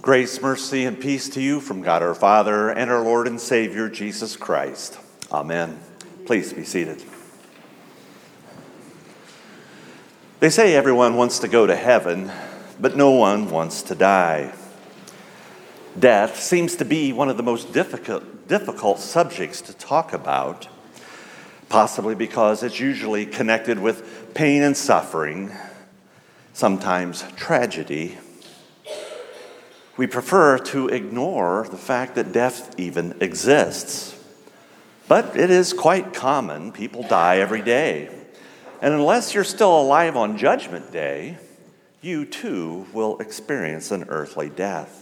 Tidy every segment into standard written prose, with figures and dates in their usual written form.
Grace, mercy, and peace to you from God our Father and our Lord and Savior, Jesus Christ. Amen. Please be seated. They say everyone wants to go to heaven, but no one wants to die. Death seems to be one of the most difficult subjects to talk about, possibly because it's usually connected with pain and suffering, sometimes tragedy. We prefer to ignore the fact that death even exists. But it is quite common. People die every day. And unless you're still alive on Judgment Day, you too will experience an earthly death.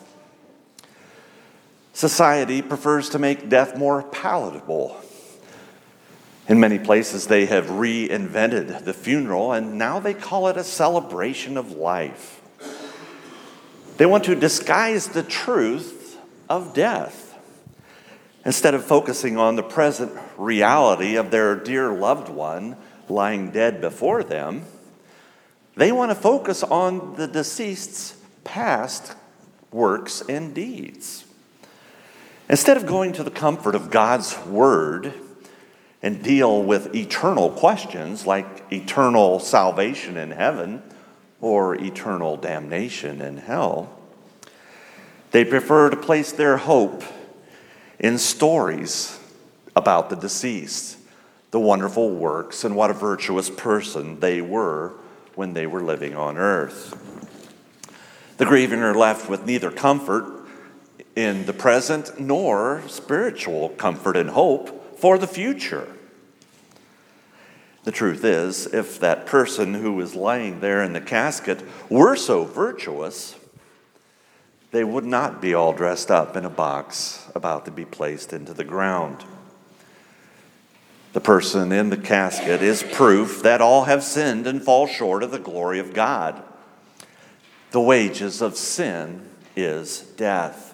Society prefers to make death more palatable. In many places, they have reinvented the funeral, and now they call it a celebration of life. They want to disguise the truth of death. Instead of focusing on the present reality of their dear loved one lying dead before them, they want to focus on the deceased's past works and deeds. Instead of going to the comfort of God's word and deal with eternal questions like eternal salvation in heaven or eternal damnation in hell, they prefer to place their hope in stories about the deceased, the wonderful works, and what a virtuous person they were when they were living on earth. The grieving are left with neither comfort in the present nor spiritual comfort and hope for the future. The truth is, if that person who was lying there in the casket were so virtuous, they would not be all dressed up in a box about to be placed into the ground. The person in the casket is proof that all have sinned and fall short of the glory of God. The wages of sin is death.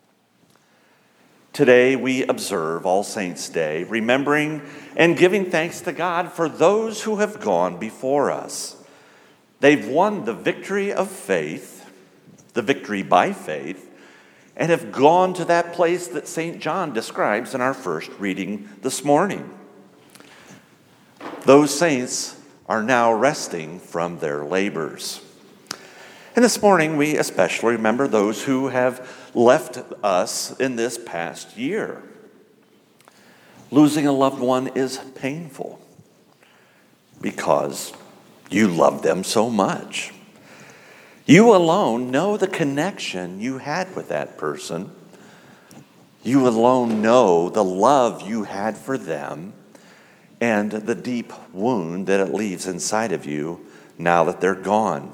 Today we observe All Saints' Day, remembering and giving thanks to God for those who have gone before us. They've won the victory of faith, the victory by faith, and have gone to that place that St. John describes in our first reading this morning. Those saints are now resting from their labors. And this morning, we especially remember those who have left us in this past year. Losing a loved one is painful because you love them so much. You alone know the connection you had with that person. You alone know the love you had for them and the deep wound that it leaves inside of you now that they're gone.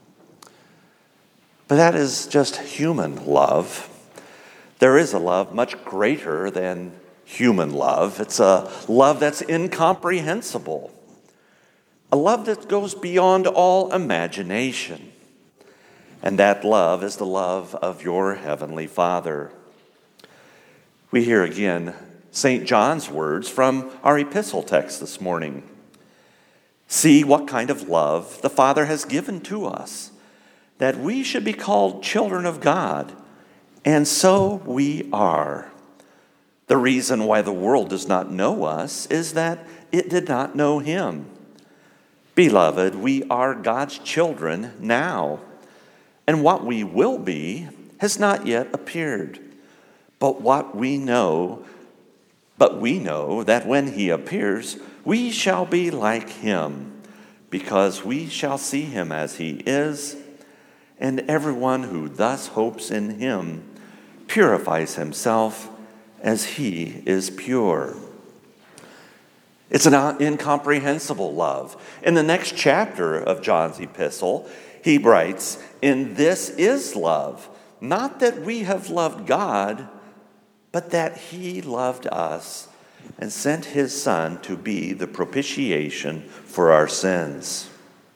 But that is just human love. There is a love much greater than human love. It's a love that's incomprehensible. A love that goes beyond all imagination. And that love is the love of your Heavenly Father. We hear again St. John's words from our epistle text this morning. See what kind of love the Father has given to us, that we should be called children of God, and so we are. The reason why the world does not know us is that it did not know him. Beloved, we are God's children now, and what we will be has not yet appeared. But we know that when he appears, we shall be like him, because we shall see him as he is. And everyone who thus hopes in him purifies himself as he is pure. It's an incomprehensible love. In the next chapter of John's epistle, he writes, "In this is love, not that we have loved God, but that he loved us and sent his Son to be the propitiation for our sins."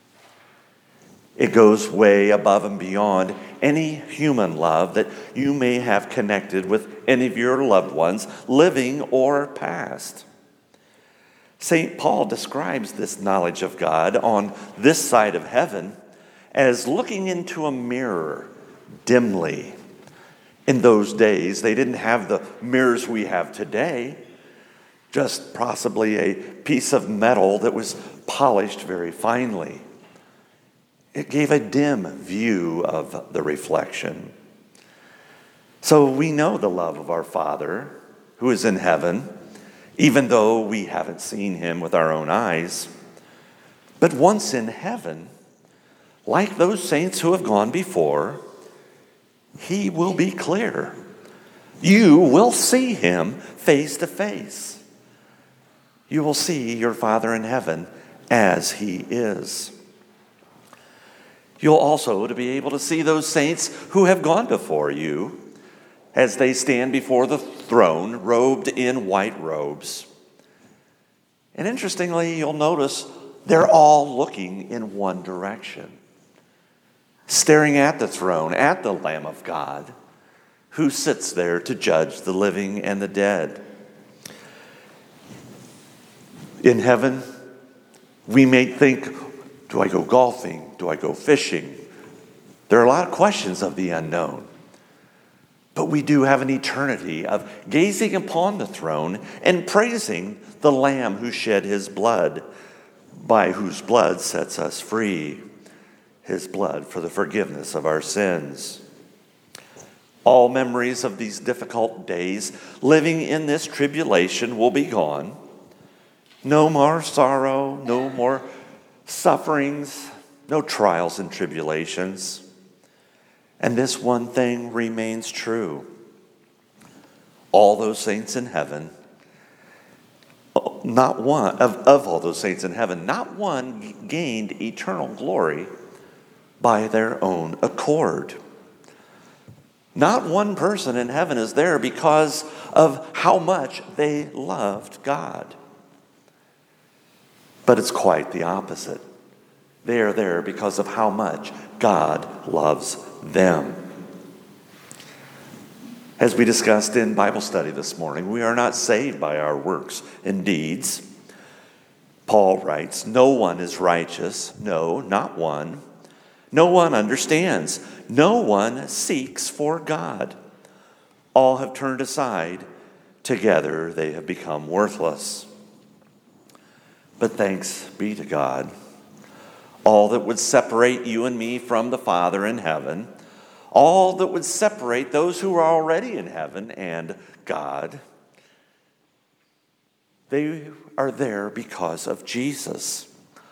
It goes way above and beyond any human love that you may have connected with any of your loved ones, living or past. St. Paul describes this knowledge of God on this side of heaven as looking into a mirror dimly, In those days, they didn't have the mirrors we have today, just possibly a piece of metal that was polished very finely. It gave a dim view of the reflection. So we know the love of our Father who is in heaven, even though we haven't seen him with our own eyes. But once in heaven, like those saints who have gone before, he will be clear. You will see him face to face. You will see your Father in heaven as he is. You'll also to be able to see those saints who have gone before you as they stand before the throne, robed in white robes. And interestingly, you'll notice they're all looking in one direction, staring at the throne, at the Lamb of God, who sits there to judge the living and the dead. In heaven, we may think, do I go golfing? Do I go fishing? There are a lot of questions of the unknown. But we do have an eternity of gazing upon the throne and praising the Lamb who shed his blood, by whose blood sets us free, his blood for the forgiveness of our sins. All memories of these difficult days living in this tribulation will be gone. No more sorrow, no more sufferings, no trials and tribulations. And this one thing remains true. All those saints in heaven, not one, of all those saints in heaven, not one gained eternal glory by their own accord. Not one person in heaven is there because of how much they loved God. But it's quite the opposite. They are there because of how much God loves them. As we discussed in Bible study this morning, we are not saved by our works and deeds. Paul writes, no one is righteous, no, not one. No one understands, no one seeks for God. All have turned aside, together they have become worthless. But thanks be to God. All that would separate you and me from the Father in heaven, all that would separate those who are already in heaven and God, they are there because of Jesus.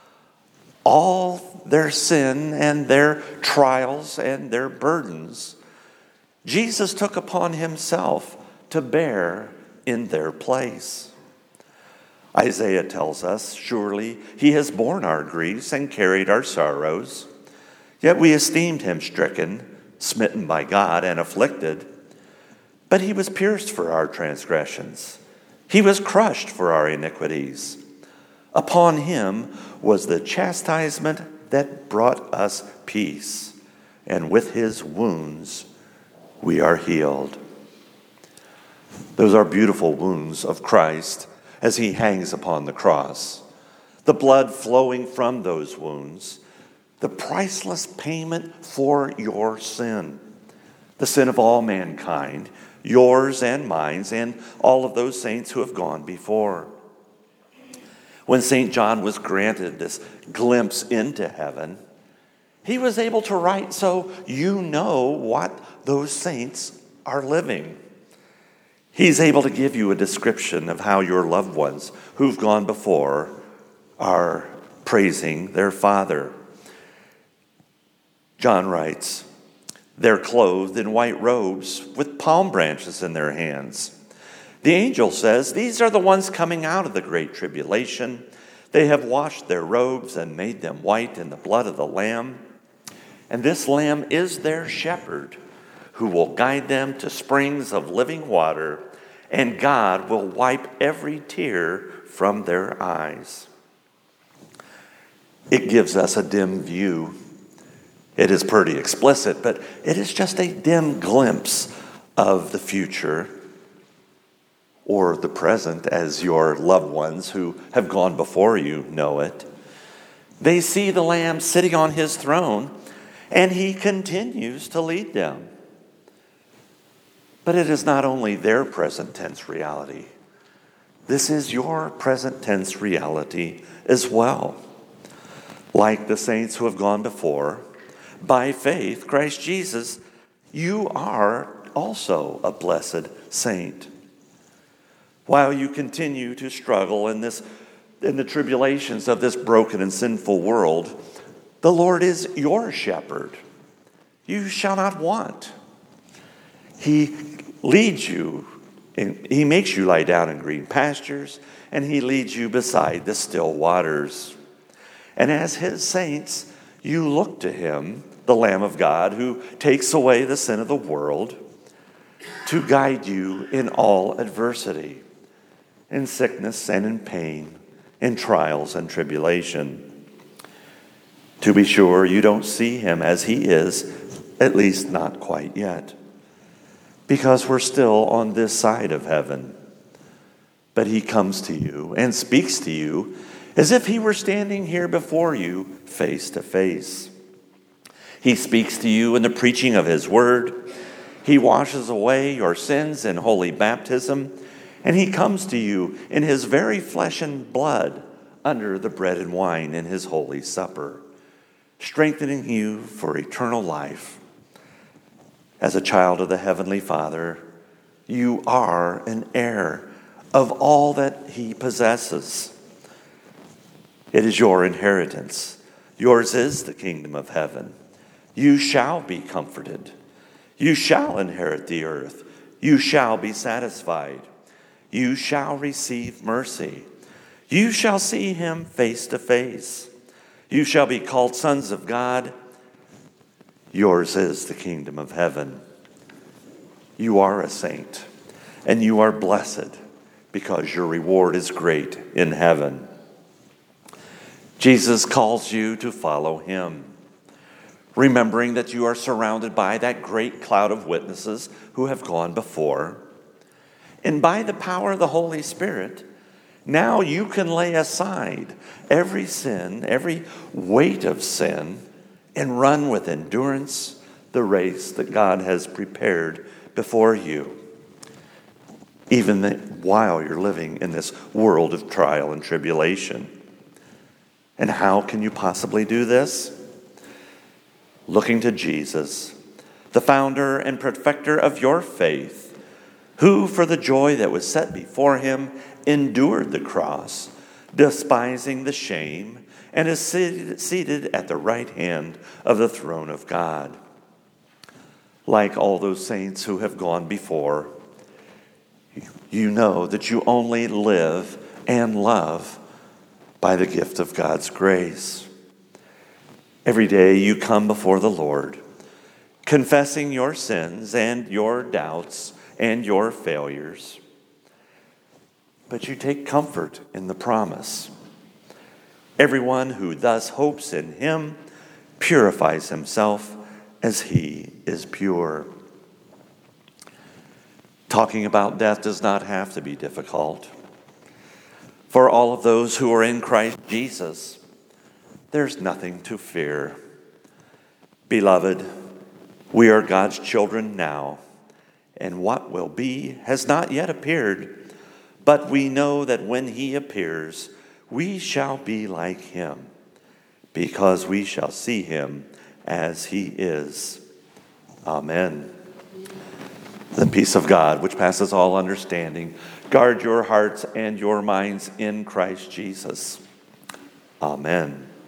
All their sin and their trials and their burdens, Jesus took upon himself to bear in their place. Isaiah tells us, surely he has borne our griefs and carried our sorrows. Yet we esteemed him stricken, smitten by God, and afflicted. But he was pierced for our transgressions. He was crushed for our iniquities. Upon him was the chastisement that brought us peace, and with his wounds we are healed. Those are beautiful wounds of Christ as he hangs upon the cross. The blood flowing from those wounds, the priceless payment for your sin, the sin of all mankind, yours and mine, and all of those saints who have gone before. When St. John was granted this glimpse into heaven, he was able to write so you know what those saints are living. He's able to give you a description of how your loved ones who've gone before are praising their Father. John writes, they're clothed in white robes with palm branches in their hands. The angel says, these are the ones coming out of the great tribulation. They have washed their robes and made them white in the blood of the Lamb. And this Lamb is their shepherd, who will guide them to springs of living water, and God will wipe every tear from their eyes. It gives us a dim view. It is pretty explicit, but it is just a dim glimpse of the future or the present, as your loved ones who have gone before you know it. They see the Lamb sitting on his throne, and he continues to lead them. But it is not only their present tense reality. This is your present tense reality as well. Like the saints who have gone before, by faith, Christ Jesus, you are also a blessed saint. While you continue to struggle in the tribulations of this broken and sinful world, the Lord is your shepherd. You shall not want. He leads you, and he makes you lie down in green pastures, and he leads you beside the still waters. And as his saints, you look to him, the Lamb of God, who takes away the sin of the world, to guide you in all adversity, in sickness and in pain, in trials and tribulation. To be sure, you don't see him as he is, at least not quite yet, because we're still on this side of heaven. But he comes to you and speaks to you as if he were standing here before you face to face. He speaks to you in the preaching of his word. He washes away your sins in holy baptism, and he comes to you in his very flesh and blood under the bread and wine in his holy supper, strengthening you for eternal life. As a child of the Heavenly Father, you are an heir of all that he possesses. It is your inheritance. Yours is the kingdom of heaven. You shall be comforted. You shall inherit the earth. You shall be satisfied. You shall receive mercy. You shall see him face to face. You shall be called sons of God. Yours is the kingdom of heaven. You are a saint, and you are blessed because your reward is great in heaven. Jesus calls you to follow him, remembering that you are surrounded by that great cloud of witnesses who have gone before. And by the power of the Holy Spirit, now you can lay aside every sin, every weight of sin, and run with endurance the race that God has prepared before you, even while you're living in this world of trial and tribulation. And how can you possibly do this? Looking to Jesus, the founder and perfecter of your faith, who for the joy that was set before him endured the cross, despising the shame, and is seated at the right hand of the throne of God. Like all those saints who have gone before, you know that you only live and love by the gift of God's grace. Every day you come before the Lord, confessing your sins and your doubts and your failures. But you take comfort in the promise. Everyone who thus hopes in him purifies himself as he is pure. Talking about death does not have to be difficult. For all of those who are in Christ Jesus, there's nothing to fear. Beloved, we are God's children now, and what will be has not yet appeared, but we know that when he appears, we shall be like him, because we shall see him as he is. Amen. The peace of God, which passes all understanding, guard your hearts and your minds in Christ Jesus. Amen.